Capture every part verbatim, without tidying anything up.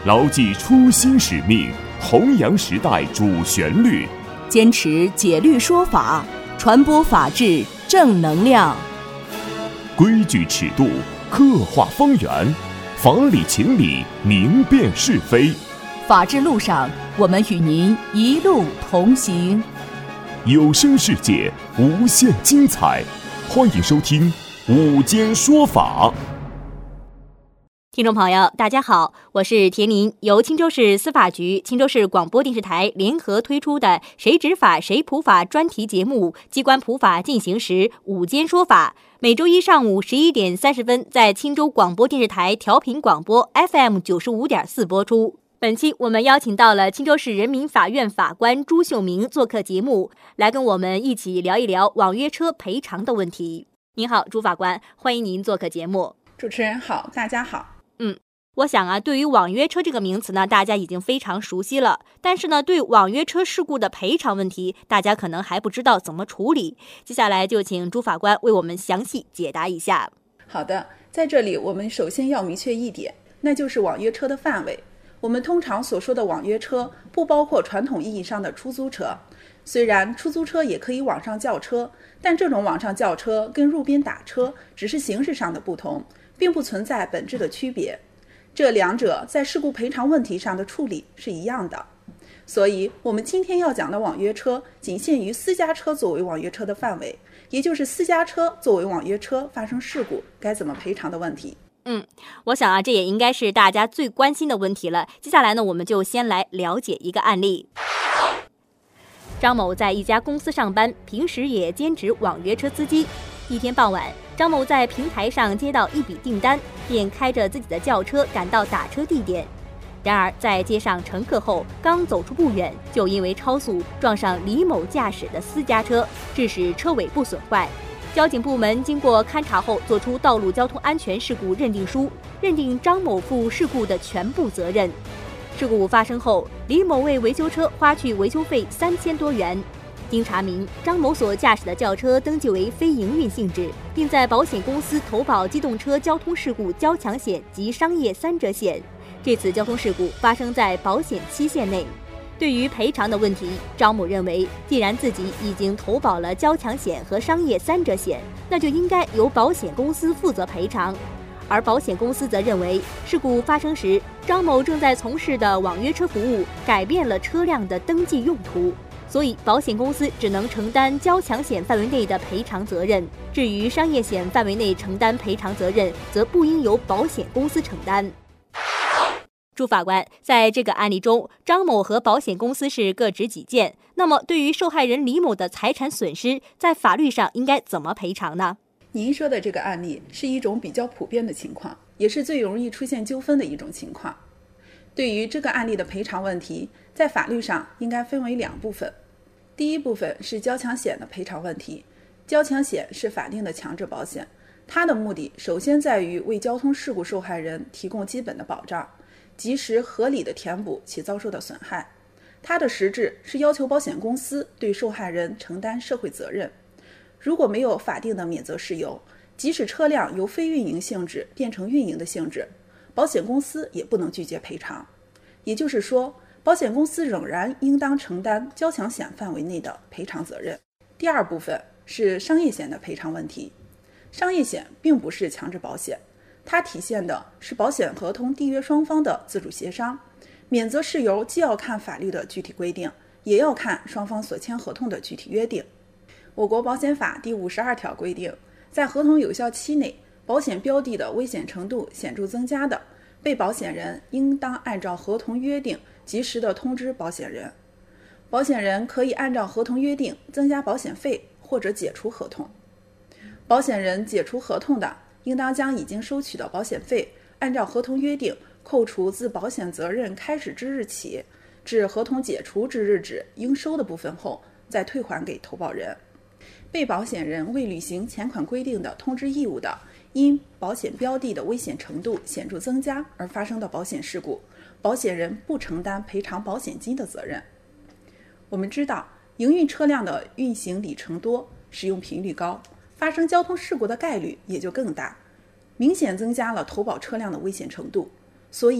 牢记初心使命，弘扬时代主旋律， 坚持解律说法，传播法治正能量。 规矩尺度，刻画方圆，法理情理，明辨是非。 法治路上，我们与您一路同行。 有声世界，无限精彩，欢迎收听午间说法。 听众朋友大家好，我是田林，由青州市司法局、青州市广播电视台联合推出的谁执法谁普法专题节目机关普法进行时午间说法，每周一上午十一点三十分在青州广播电视台调频广播 F M 九十五点四播出。本期我们邀请到了青州市人民法院法官朱秀明做客节目，来跟我们一起聊一聊网约车赔偿的问题。您好，朱法官，欢迎您做客节目。 主持人好，大家好。 嗯，我想啊，对于网约车这个名词呢，大家已经非常熟悉了。但是呢，对网约车事故的赔偿问题，大家可能还不知道怎么处理。接下来就请朱法官为我们详细解答一下。 好的，在这里我们首先要明确一点，那就是网约车的范围。我们通常所说的网约车，不包括传统意义上的出租车。虽然出租车也可以网上叫车，但这种网上叫车跟路边打车只是形式上的不同，并不存在本质的区别，这两者在事故赔偿问题上的处理是一样的。所以我们今天要讲的网约车仅限于私家车作为网约车的范围，也就是私家车作为网约车发生事故该怎么赔偿的问题。 嗯，我想啊，这也应该是大家最关心的问题了。接下来呢，我们就先来了解一个案例。张某在一家公司上班，平时也兼职网约车司机。一天傍晚，张某在平台上接到一笔订单，便开着自己的轿车赶到打车地点。然而在接上乘客后，刚走出不远，就因为超速撞上李某驾驶的私家车，致使车尾部损坏。交警部门经过勘查后，作出道路交通安全事故认定书，认定张某负事故的全部责任。事故发生后，李某为维修车花去维修费三千多元。经查明，张某所驾驶的轿车登记为非营运性质，并在保险公司投保机动车交通事故交强险及商业三者险。这次交通事故发生在保险期限内。对于赔偿的问题，张某认为，既然自己已经投保了交强险和商业三者险，那就应该由保险公司负责赔偿。而保险公司则认为，事故发生时，张某正在从事的网约车服务改变了车辆的登记用途，所以保险公司只能承担交强险范围内的赔偿责任。至于商业险范围内承担赔偿责任，则不应由保险公司承担。朱法官，在这个案例中，张某和保险公司是各执己见。那么，对于受害人李某的财产损失，在法律上应该怎么赔偿呢？ 您说的这个案例是一种比较普遍的情况，也是最容易出现纠纷的一种情况。对于这个案例的赔偿问题，在法律上应该分为两部分。第一部分是交强险的赔偿问题。交强险是法定的强制保险，它的目的首先在于为交通事故受害人提供基本的保障，及时合理的填补其遭受的损害。它的实质是要求保险公司对受害人承担社会责任。如果没有法定的免责事由，即使车辆由非运营性质变成运营的性质，保险公司也不能拒绝赔偿。也就是说，保险公司仍然应当承担交强险范围内的赔偿责任。第二部分是商业险的赔偿问题。商业险并不是强制保险，它体现的是保险合同缔约双方的自主协商，免责事由既要看法律的具体规定，也要看双方所签合同的具体约定。我国保险法第五十二条规定，在合同有效期内，保险标的的危险程度显著增加的，被保险人应当按照合同约定及时的通知保险人。保险人可以按照合同约定增加保险费或者解除合同。保险人解除合同的，应当将已经收取的保险费按照合同约定扣除自保险责任开始之日起至合同解除之日止应收的部分后，再退还给投保人。被保险人未履行前款规定的通知义务的，因保险标的的危险程度显著增加而发生的保险事故，保险人不承担赔偿保险金的责任。我们知道，营运车辆的运行里程多，使用频率高，发生交通事故的概率也就更大，明显增加了投保车辆的危险程度。所以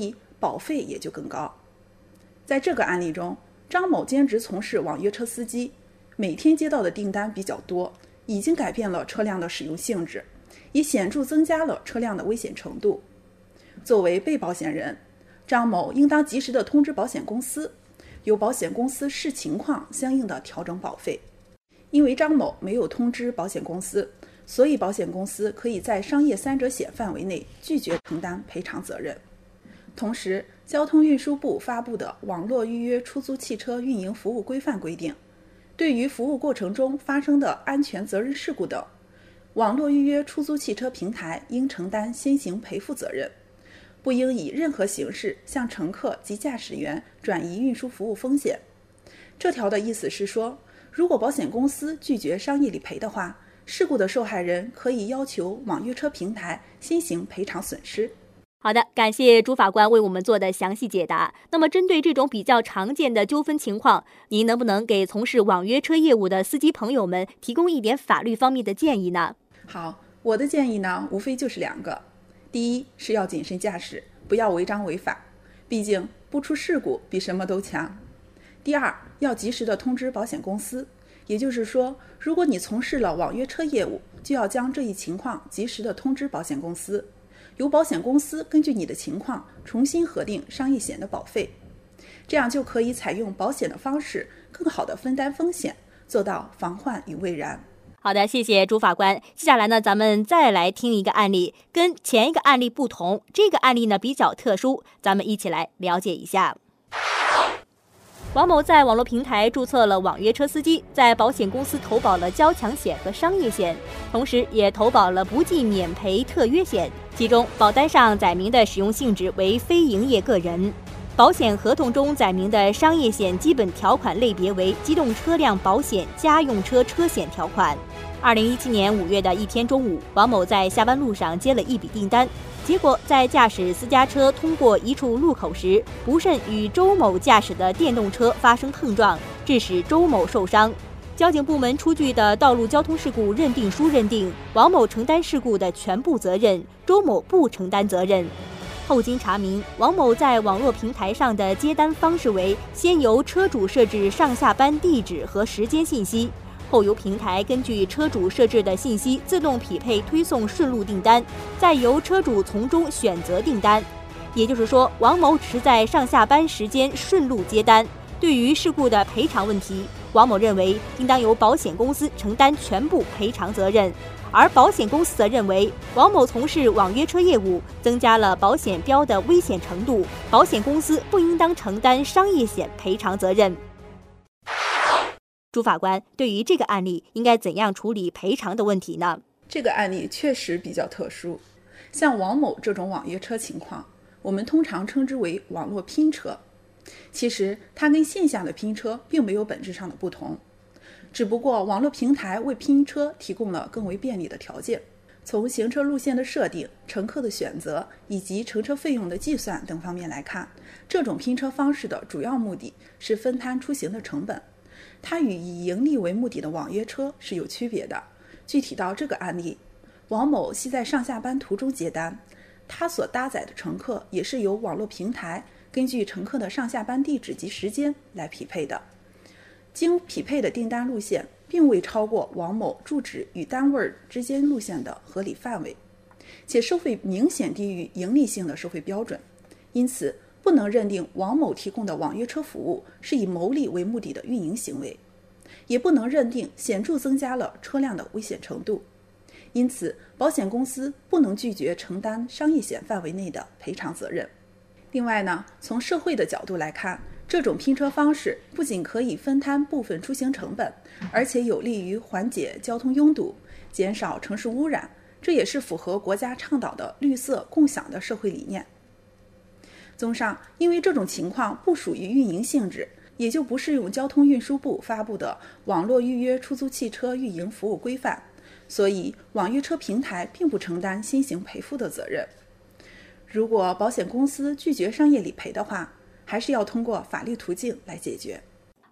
保费也就更高。在这个案例中，张某兼职从事网约车司机，每天接到的订单比较多，已经改变了车辆的使用性质，也显著增加了车辆的危险程度。作为被保险人，张某应当及时的通知保险公司，由保险公司视情况相应的调整保费。因为张某没有通知保险公司，所以保险公司可以在商业三者险范围内拒绝承担赔偿责任。同时，交通运输部发布的《网络预约出租汽车运营服务规范》规定，对于服务过程中发生的安全责任事故等，网络预约出租汽车平台应承担先行赔付责任，不应以任何形式向乘客及驾驶员转移运输服务风险。这条的意思是说，如果保险公司拒绝商业理赔的话，事故的受害人可以要求网约车平台先行赔偿损失。 好的，感谢朱法官为我们做的详细解答。那么针对这种比较常见的纠纷情况，您能不能给从事网约车业务的司机朋友们提供一点法律方面的建议呢？ 好，我的建议呢，无非就是两个。第一是要谨慎驾驶，不要违章违法，毕竟不出事故比什么都强。第二，要及时的通知保险公司，也就是说，如果你从事了网约车业务，就要将这一情况及时的通知保险公司，由保险公司根据你的情况重新核定商业险的保费，这样就可以采用保险的方式，更好的分担风险，做到防患于未然。 好的，谢谢朱法官。接下来呢，咱们再来听一个案例，跟前一个案例不同，这个案例呢比较特殊，咱们一起来了解一下。王某在网络平台注册了网约车司机，在保险公司投保了交强险和商业险，同时也投保了不计免赔特约险，其中保单上载明的使用性质为非营业个人，保险合同中载明的商业险基本条款类别为机动车辆保险家用车车险条款。二零一七年五月的一天中午，王某在下班路上接了一笔订单，结果在驾驶私家车通过一处路口时，不慎与周某驾驶的电动车发生碰撞，致使周某受伤。交警部门出具的道路交通事故认定书认定，王某承担事故的全部责任，周某不承担责任。后经查明，王某在网络平台上的接单方式为先由车主设置上下班地址和时间信息，后由平台根据车主设置的信息自动匹配推送顺路订单，再由车主从中选择订单。也就是说，王某只是在上下班时间顺路接单。对于事故的赔偿问题，王某认为应当由保险公司承担全部赔偿责任，而保险公司则认为王某从事网约车业务增加了保险标的危险程度，保险公司不应当承担商业险赔偿责任。朱法官，对于这个案例应该怎样处理赔偿的问题呢？ 这个案例确实比较特殊，像王某这种网约车情况，我们通常称之为网络拼车。其实它跟线下的拼车并没有本质上的不同，只不过网络平台为拼车提供了更为便利的条件。从行车路线的设定、乘客的选择以及乘车费用的计算等方面来看，这种拼车方式的主要目的是分摊出行的成本，它与以盈利为目的的网约车是有区别的。具体到这个案例，王某系在上下班途中接单，他所搭载的乘客也是由网络平台根据乘客的上下班地址及时间来匹配的。经匹配的订单路线并未超过王某住址与单位之间路线的合理范围，且收费明显低于盈利性的收费标准，因此不能认定王某提供的网约车服务是以牟利为目的的运营行为，也不能认定显著增加了车辆的危险程度，因此保险公司不能拒绝承担商业险范围内的赔偿责任。另外呢，从社会的角度来看，这种拼车方式不仅可以分摊部分出行成本，而且有利于缓解交通拥堵，减少城市污染，这也是符合国家倡导的绿色共享的社会理念。综上，因为这种情况不属于运营性质，也就不适用交通运输部发布的《网络预约出租汽车运营服务规范》，所以网约车平台并不承担先行赔付的责任。如果保险公司拒绝商业理赔的话，还是要通过法律途径来解决。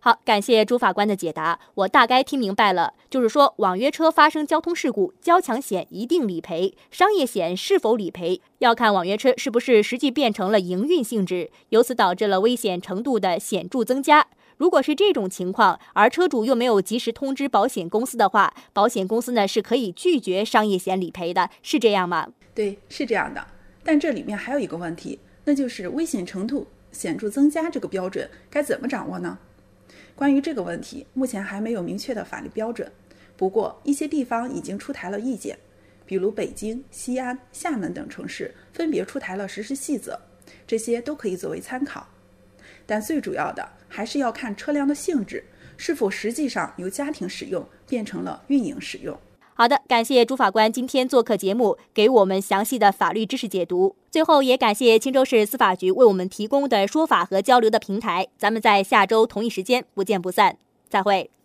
好，感谢朱法官的解答，我大概听明白了，就是说网约车发生交通事故，交强险一定理赔，商业险是否理赔，要看网约车是不是实际变成了营运性质，由此导致了危险程度的显著增加。如果是这种情况，而车主又没有及时通知保险公司的话，保险公司呢是可以拒绝商业险理赔的，是这样吗？ 对，是这样的。但这里面还有一个问题，那就是危险程度显著增加这个标准该怎么掌握呢？关于这个问题，目前还没有明确的法律标准。不过，一些地方已经出台了意见，比如北京、西安、厦门等城市分别出台了实施细则，这些都可以作为参考。但最主要的还是要看车辆的性质是否实际上由家庭使用变成了运营使用。 好的，感谢朱法官今天做客节目，给我们详细的法律知识解读。最后也感谢青州市司法局为我们提供的说法和交流的平台。咱们在下周同一时间不见不散，再会。